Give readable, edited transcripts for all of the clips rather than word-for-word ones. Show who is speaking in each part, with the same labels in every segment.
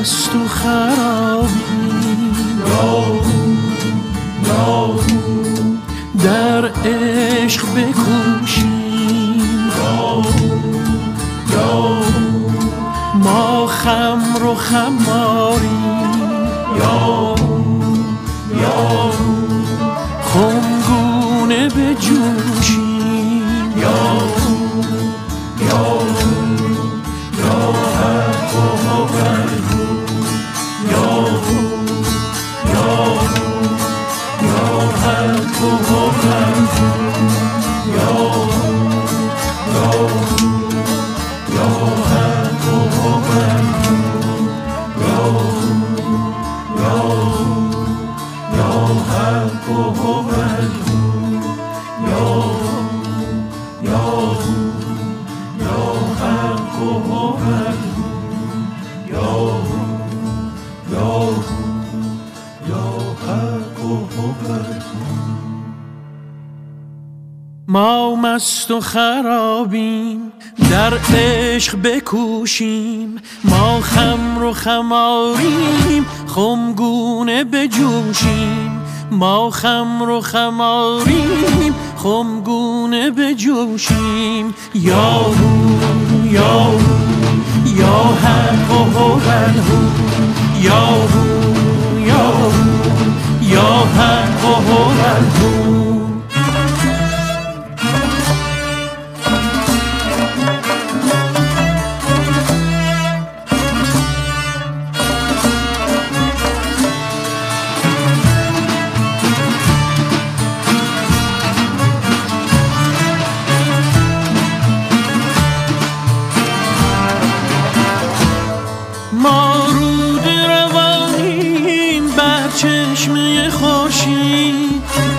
Speaker 1: مست و خرابیم، در عشق بکوشیم، ما خمر و خماریم، خمگونه بجوشیم، ما مست و خرابیم، در عشق بکوشیم، ما خمر و خماریم، خمگونه بجوشیم، ما خمر و خماریم، خمگونه بجوشیم. یاهو یاهو یا حق و هو، یاهو یاهو یا حق و هو. ما رود روانیم بر چشمه خورشید،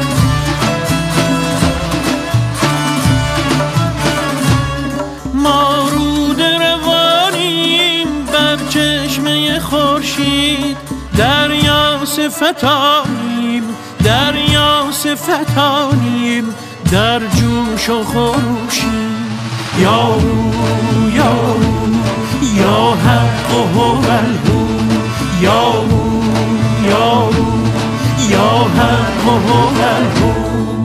Speaker 1: ما رود روانیم بر چشمه خورشید، دریا صفتانیم، دریا صفتانیم، در جوش و خروشیم. یاهو یاهو یا حق و هو، یاهو یاهو یا حق و هو.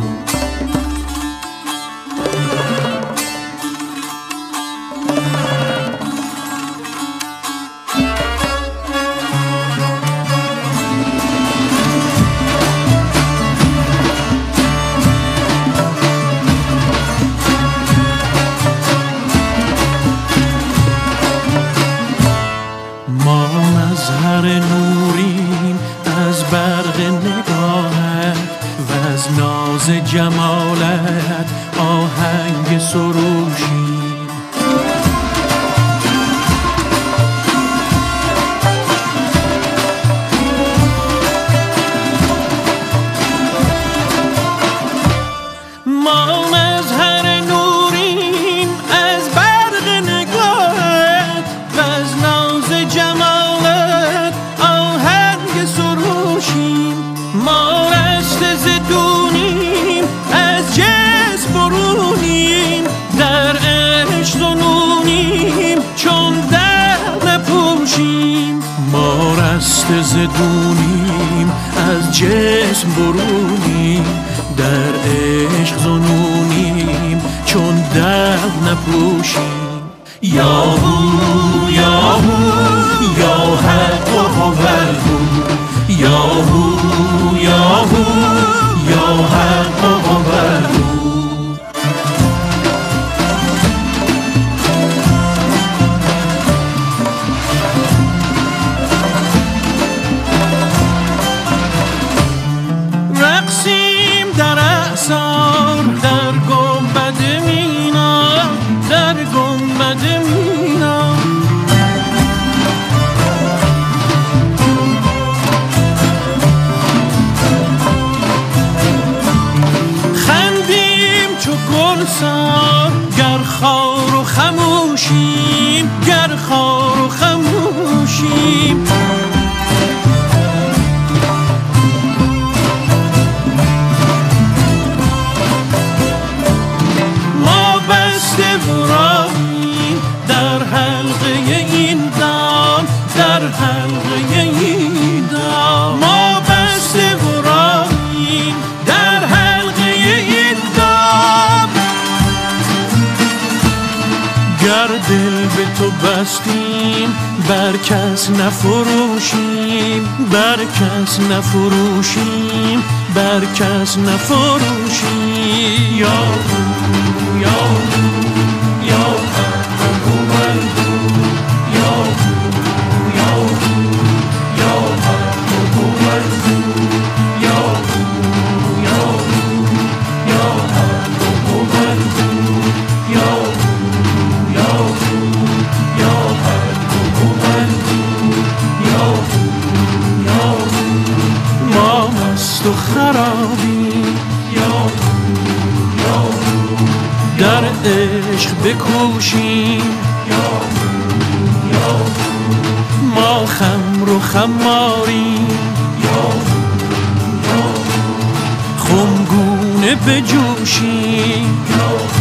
Speaker 1: ما مظهر نوریم از برق نگاهت و از ناز جمالت آهنگ سروشیم. ما مظهر نوریم از برق نگاهت و از ناز جمالت آهنگ سروشیم. ما رشته زدونیم از جسم برونیم، در عشق زنونیم چون در نپوشیم. ما رشته زدونیم از جسم برونیم، در عشق زنونیم چون در نپوشیم. یاهو یاهو یا حق و هو، یاهو یاهو یا حق و هو. رقصیم در اعصار، در گنبد مینا، در گنبد مینا. خندیم چو گلزار، گر خار و خموشیم، گر خار و خموشیم. در حلقه این دام، در حلقه ایدا، ما بسته و راهیم در حلقه ایدا. گر دل به تو بستیم بر کس نفروشیم، بر کس نفروشیم، بر کس نفروشیم. یا یا یا تو خرابی در عشق بکوشیم، ما خمر و خماریم، خمگونه بجوشیم.